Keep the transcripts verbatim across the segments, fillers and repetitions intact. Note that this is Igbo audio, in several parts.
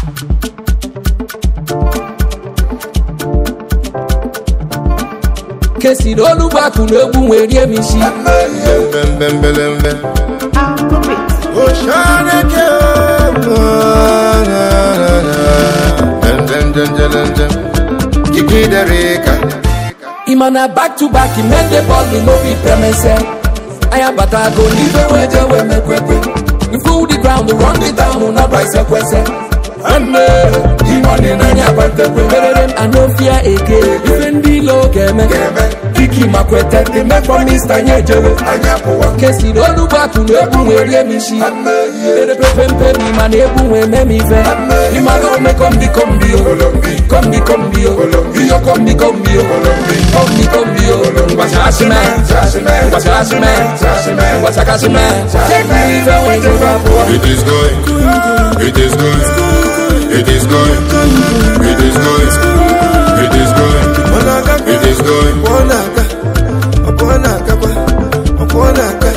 Kesi dolu baku n'egwu nwere mishi. Bembembembelembe. Oshaneke. Bembembembelende. Kikidereka. Imana back to back, men the ball we no be premise. I am but I go leave away the way me kwekwe. We fool the ground, we run the down, na price kwese. And me, the money na nya kwekwe. I no fear again. Even the low game, Kiki makwete, they make from Mister Nyejewe. Kesi dolu baku n'egwu nwere mishi. They prefer pay me man egwu nwere me ve. Imana me kombi kombi yo, kombi kombi yo, yo kombi kombi yo, kombi kombi yo. Washashime, washashime, washakashime. Take me even when you rap. It is going, it is going, it is going, it is going, it is going, it is going. Wanaka, wanaka, wanaka.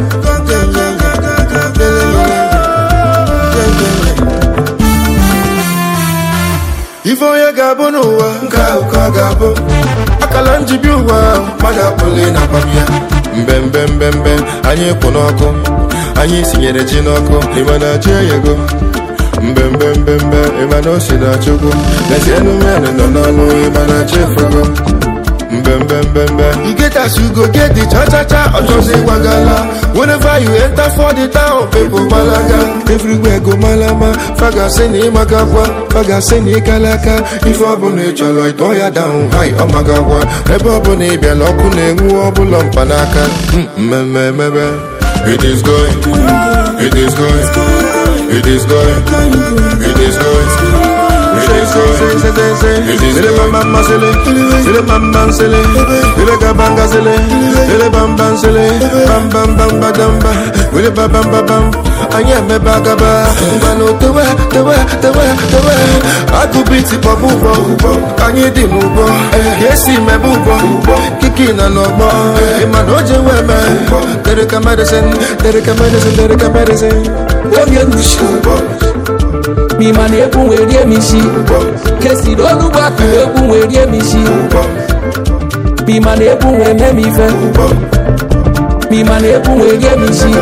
Ifo ya gabo n'ụwa nka ụka gabo akala njibi ụwa mmadụ apụle na kwamya Mbembembembe anyị kwụ n'ọkụ anyị sinyere ji n'ọkụ ịma na chi eyego mbembembembe ịma na o si na chukwu lezienụ mmenụ nọ n'ọnụ ịma na chi efego mbembembembe. You get as you go get the cha-cha-cha Ojozi wagala. Whenever you enter for the town, people malaga. Everywhere go malama. Faga seni magagwa, faga seni kalaka. If abone chalo ito ya down high o magagwa. Ebo abone bialo kune ngu obulo mpanaka. Mmemmemme. It is going, it is going, it is going, it is going. It is going, it is going. Mama sele, sele mama sele, sele kabanga sele, sele bamba sele, bam bam bam badamba, sele bam bam bam. Anya me bagaba, ngano tewe tewe tewe tewe. Aku biti pabubo, anya di mubo, yesi me bubo, kiki na nobo. Imanoje weme, dereka medicine, dereka medicine, dereka medicine. Oye nishubo. Mi man egwu nwere mishi. Kesi dolu baku n'egwu nwere mishi. Mi man egwu nwere mife. Mi man egwu nwere mishi.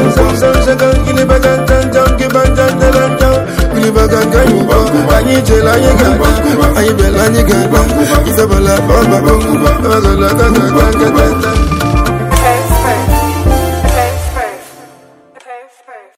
Anyị jere anyị ga-agba, anyị bịara anyị ga-agba. Ife bala bamba bongo, ebe gala gaga gaga gaga.